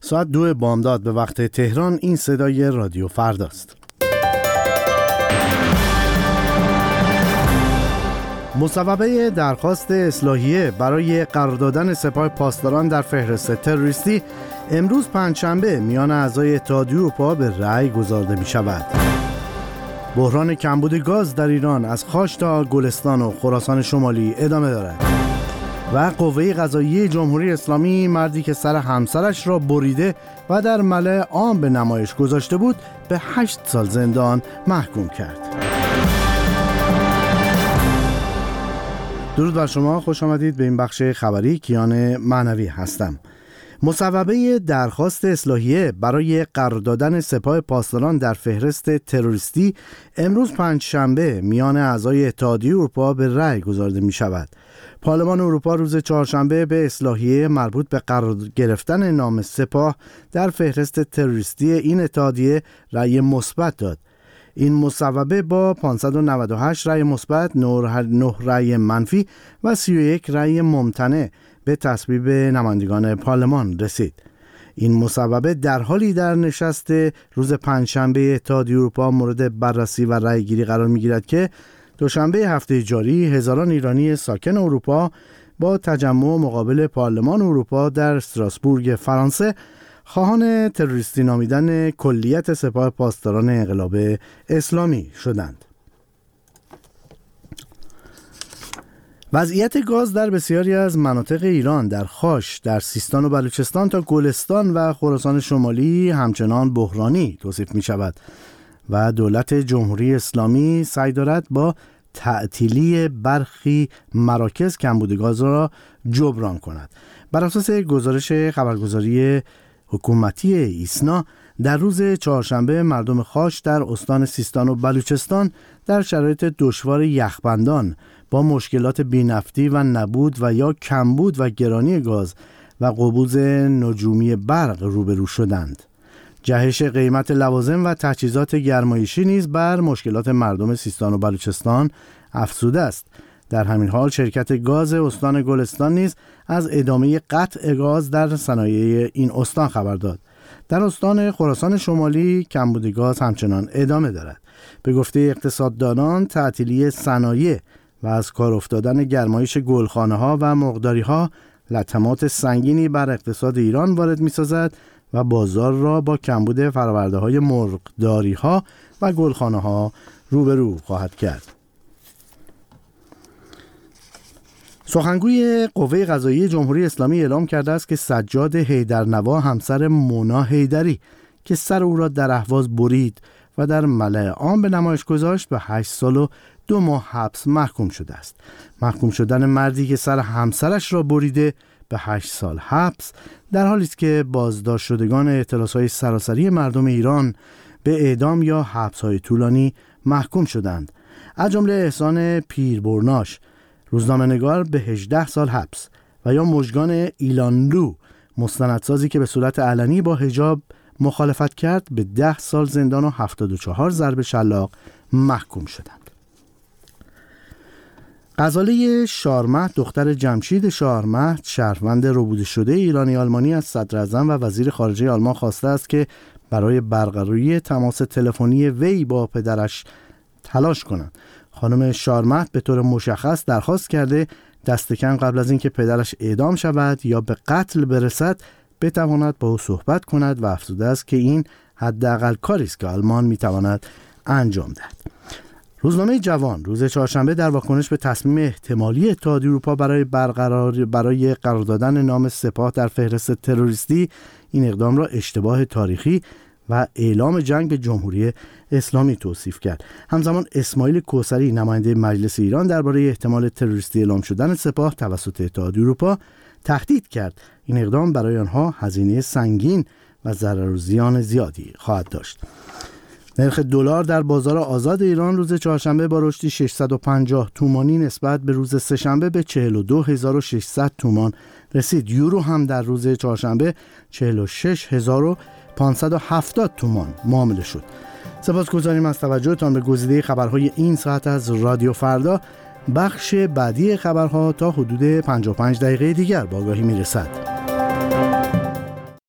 ساعت 2 بامداد به وقت تهران. این صدای رادیو فرداست. مصوبه درخواست اصلاحیه برای قرار دادن سپاه پاسداران در فهرست تروریستی امروز پنجشنبه میان اعضای اتحادیه اروپا به رأی گذارده می شود. بحران کمبود گاز در ایران از خاش تا گلستان و خراسان شمالی ادامه دارد و قوه قضاییه جمهوری اسلامی مردی که سر همسرش را بریده و در ملأ عام به نمایش گذاشته بود به 8 سال زندان محکوم کرد. درود بر شما، خوش آمدید به این بخش خبری. کیان معنوی هستم. مصوبه درخواست اصلاحیه برای قرار دادن سپاه پاسداران در فهرست تروریستی امروز پنجشنبه میان اعضای اتحادیه اروپا به رأی گذارده می شود. پارلمان اروپا روز چهارشنبه به اصلاحیه مربوط به قرار گرفتن نام سپاه در فهرست تروریستی این اتحادیه رأی مثبت داد. این مصوبه با 598 رأی مثبت، 9 رأی منفی و 31 رأی ممتنع به تصویب نمایندگان پارلمان رسید. این مصوبه در حالی در نشست روز پنجشنبه اتحادیه اروپا مورد بررسی و رأی گیری قرار می‌گیرد که دوشنبه هفته جاری هزاران ایرانی ساکن اروپا با تجمع مقابل پارلمان اروپا در استراسبورگ فرانسه خواهان تروریستی نامیدن کلیت سپاه پاسداران انقلاب اسلامی شدند. وضعیت گاز در بسیاری از مناطق ایران در خاش، در سیستان و بلوچستان تا گلستان و خراسان شمالی همچنان بحرانی توصیف می شود و دولت جمهوری اسلامی سعی دارد با تعطیلی برخی مراکز کمبود گاز را جبران کند. بر اساس گزارش خبرگزاری حکومتی ایسنا در روز چهارشنبه مردم خاش در استان سیستان و بلوچستان در شرایط دشوار یخبندان با مشکلات بی‌نفتی و نبود و یا کمبود و گرانی گاز و قبوض نجومی برق روبرو شدند. جهش قیمت لوازم و تجهیزات گرمایشی نیز بر مشکلات مردم سیستان و بلوچستان افزوده است. در همین حال شرکت گاز استان گلستان نیز از ادامه قطع گاز در صنایع این استان خبر داد. در استان خراسان شمالی کمبود گاز همچنان ادامه دارد. به گفته اقتصاددانان تعطیلی صنایع و از کار افتادن گرمایش گلخانه‌ها و مرغداری‌ها لطمات سنگینی بر اقتصاد ایران وارد می‌سازد و بازار را با کمبود فرآورده‌های مرغداری‌ها و گلخانه‌ها روبرو خواهد کرد. سخنگوی قوه قضاییه جمهوری اسلامی اعلام کرده است که سجاد حیدرنوا همسر مونا حیدری که سر او را در اهواز برید و در ملأ عام به نمایش گذاشت به 8 سال و 2 ماه حبس محکوم شده است. محکوم شدن مردی که سر همسرش را بریده به 8 سال حبس در حالی است که بازداشت شدگان اعتراضهای سراسری مردم ایران به اعدام یا حبس‌های طولانی محکوم شدند. از جمله احسان پیربرناش روزنامه‌نگار به 18 سال حبس و یا مژگان ایلانلو مستندسازی که به صورت علنی با حجاب مخالفت کرد به 10 سال زندان و 74 ضرب شلاق محکوم شدند. غزاله شارمهد دختر جمشید شارمهد شهروند ربوده شده ایرانی آلمانی از صدر اعظم و وزیر خارجه آلمان خواسته است که برای برقراری تماس تلفنی وی با پدرش تلاش کنند. خانم شارمهد به طور مشخص درخواست کرده دست کم قبل از اینکه پدرش اعدام شود یا به قتل برسد بتواند با او صحبت کند و افزوده است که این حداقل کاری است که آلمان میتواند انجام دهد. روزنامه جوان روز چهارشنبه در واکنش به تصمیم احتمالی اتحادیه اروپا برای قرار دادن نام سپاه در فهرست تروریستی این اقدام را اشتباه تاریخی و اعلام جنگ به جمهوری اسلامی توصیف کرد. همزمان اسماعیل کوثری نماینده مجلس ایران درباره احتمال تروریستی اعلام شدن سپاه توسط اتحادیه اروپا تهدید کرد این اقدام برای آنها هزینه سنگین و ضرر و زیان زیادی خواهد داشت. نرخ دلار در بازار آزاد ایران روز چهارشنبه با رشدی 650 تومانی نسبت به روز سه‌شنبه به 42600 تومان رسید. یورو هم در روز چهارشنبه 46570 تومان معامله شد. سپاسگزاریم از توجهتان به گزیده خبرهای این ساعت از رادیو فردا. بخش بعدی خبرها تا حدود 55 دقیقه دیگر با آگاهی میرسد.